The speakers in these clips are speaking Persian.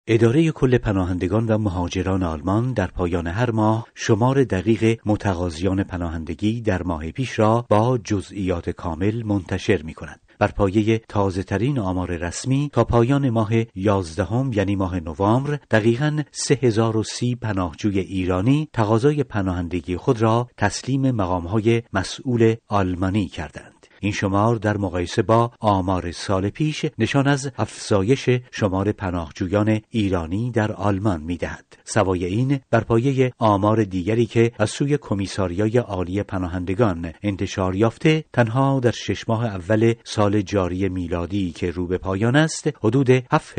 اداره کل پناهندگان و مهاجران آلمان در پایان هر ماه شمار دقیق متقاضیان پناهندگی در ماه پیش را با جزئیات کامل منتشر می‌کند. بر پایه تازه‌ترین آمار رسمی تا پایان ماه 11 یعنی ماه نوامبر دقیقاً 3030 پناهجوی ایرانی تقاضای پناهندگی خود را تسلیم مقام‌های مسئول آلمانی کردند. این شمار در مقایسه با آمار سال پیش نشان از افزایش شمار پناهجویان ایرانی در آلمان می‌دهد. سوای این، بر پایه آمار دیگری که از سوی کمیساریای عالی پناهندگان انتشار یافته، تنها در 6 ماه اول سال جاری میلادی که رو به پایان است، حدود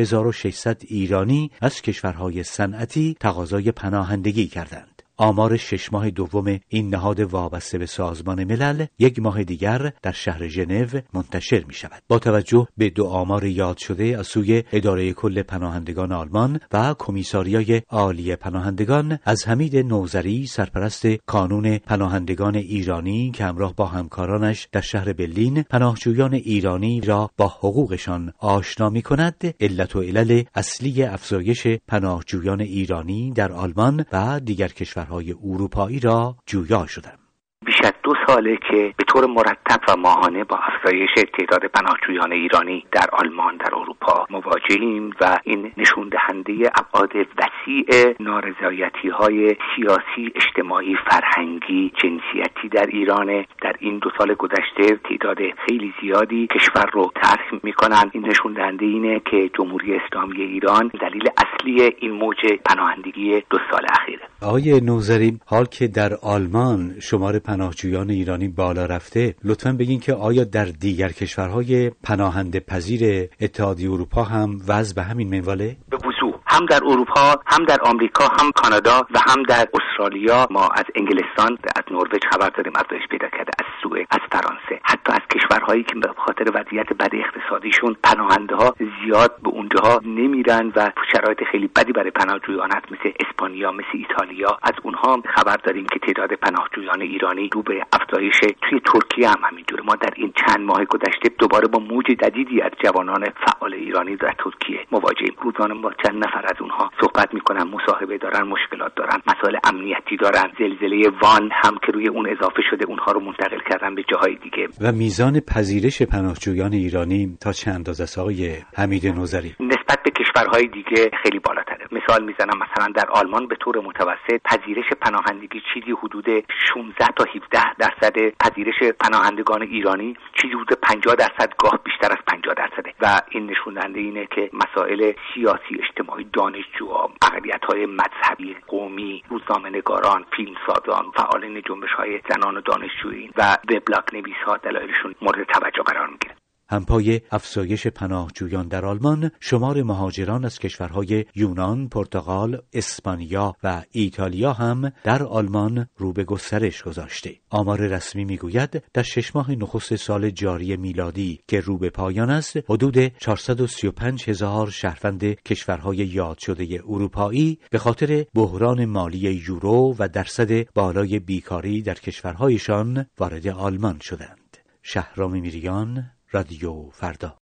7600 ایرانی از کشورهای صنعتی تقاضای پناهندگی کردند. آمار 6 ماه دوم این نهاد وابسته به سازمان ملل 1 ماه دیگر در شهر ژنو منتشر می شود. با توجه به 2 آمار یاد شده از سوی اداره کل پناهندگان آلمان و کمیساریای عالی پناهندگان، از حمید نوذری سرپرست کانون پناهندگان ایرانی که همراه با همکارانش در شهر برلین پناهجویان ایرانی را با حقوقشان آشنا می کند، علت و علل اصلی افزایش پناهجویان ایرانی در آلمان و دیگر کشورهای اروپایی را جویا شدم. بیش از 2 ساله که به طور مرتب و ماهانه با افزایش تعداد پناهجویان ایرانی در آلمان در اروپا مواجهیم و این نشون دهنده ابعاد وسیع نارضایتی‌های سیاسی، اجتماعی، فرهنگی، جنسیتی در ایران. در این 2 سال گذشته تعداد خیلی زیادی کشور رو طرح می‌کنن. این نشون دهنده اینه که جمهوری اسلامی ایران دلیل اصلی این موج پناهندگی 2 سال اخیره. آقای نوذری، حال که در آلمان شمار پناهجویان ایرانی بالا رفته، لطفاً بگین که آیا در دیگر کشورهای پناهنده پذیر اتحادیه اروپا هم وضع به همین منواله؟ به وضوح هم در اروپا، هم در آمریکا، هم کانادا و هم در استرالیا. ما از انگلستان، از نروژ خبر داریم افزایش پیدا کرده، از سوئد، از فرانسه، حتی از کشورهایی که به خاطر وضعیت بد اقتصادیشون پناهنده‌ها زیاد به اونجاها نمیرن و شرایط خیلی بدی برای پناهجویان هست، مثل اسپانیا، مثل ایتالیا. از اونها خبر داریم که تعداد پناهجویان ایرانی رو به افزایش. توی ترکیه هم همینجوره. ما در این چند ماه گذشته دوباره با موج جدیدی از جوانان فعال ایرانی در ترکیه مواجهیم. روزانه با چند نفر از اونها صحبت میکنن، مصاحبه دارن، مشکلات دارن، مسائل امنیتی دارن. زلزله وان هم که روی اون اضافه شده، اونها رو منتقل کردن به جاهای دیگه. و میزان پذیرش پناهجویان ایرانی تا چه اندازه است آقای حمید نوذری؟ نسبت به کشورهای دیگه خیلی بالاتره. مثال میزنم، مثلا در آلمان به طور متوسط پذیرش پناهندگی چیزی حدود 16 تا 17% پذیرش پناهندگان ایرانی، چیزی حدود 50%، گاه بیشتر از 50%. و این نشون دهنده اینه که مسائل سیاسی، اجتماعی، دانشجوها، اقلیت‌های مذهبی، قومی، روزنامه‌نگاران، فیلمسازان، فعالین جنبش‌های زنان و دانشجویی و وبلاگ نویس‌ها دلایلشون مورد توجه قرار می‌گیره. همپای افزایش پناهجویان در آلمان، شمار مهاجران از کشورهای یونان، پرتغال، اسپانیا و ایتالیا هم در آلمان رو به گسترش گذاشته. آمار رسمی میگوید در 6 ماه نخست سال جاری میلادی که رو به پایان است، حدود 435,000 شهروند کشورهای یاد شده اروپایی به خاطر بحران مالی یورو و درصد بالای بیکاری در کشورهایشان وارد آلمان شدند. شهرام میریان، رادیو فردا.